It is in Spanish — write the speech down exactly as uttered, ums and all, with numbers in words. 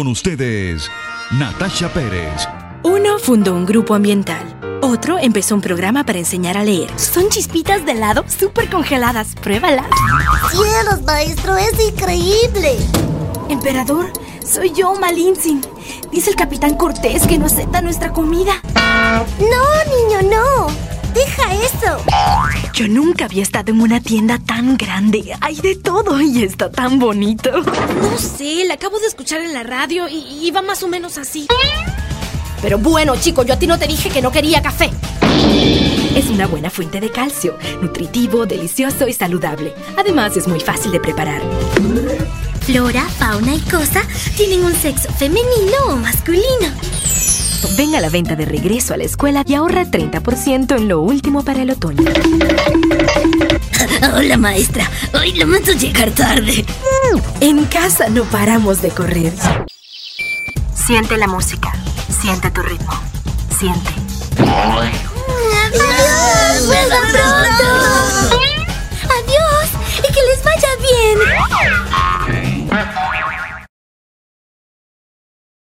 Con ustedes, Natasha Pérez. Uno fundó un grupo ambiental. Otro empezó un programa para enseñar a leer. Son chispitas de helado súper congeladas. Pruébalas. ¡Cielos, maestro! ¡Es increíble! Emperador, soy yo, Malintzin. Dice el capitán Cortés que no acepta nuestra comida. No, niño, no. ¡Deja eso! Yo nunca había estado en una tienda tan grande. Hay de todo y está tan bonito. No sé, la acabo de escuchar en la radio y, y va más o menos así. Pero bueno, chico, yo a ti no te dije que no quería café. Es una buena fuente de calcio, nutritivo, delicioso y saludable. Además, es muy fácil de preparar. Flora, fauna y cosa tienen un sexo femenino o masculino. Ven a la venta de regreso a la escuela y ahorra treinta por ciento en lo último para el otoño. Hola, maestra. Hoy lamento llegar tarde. En casa no paramos de correr. Siente la música. Siente tu ritmo. Siente. ¡Adiós! ¡Vuelvan pronto!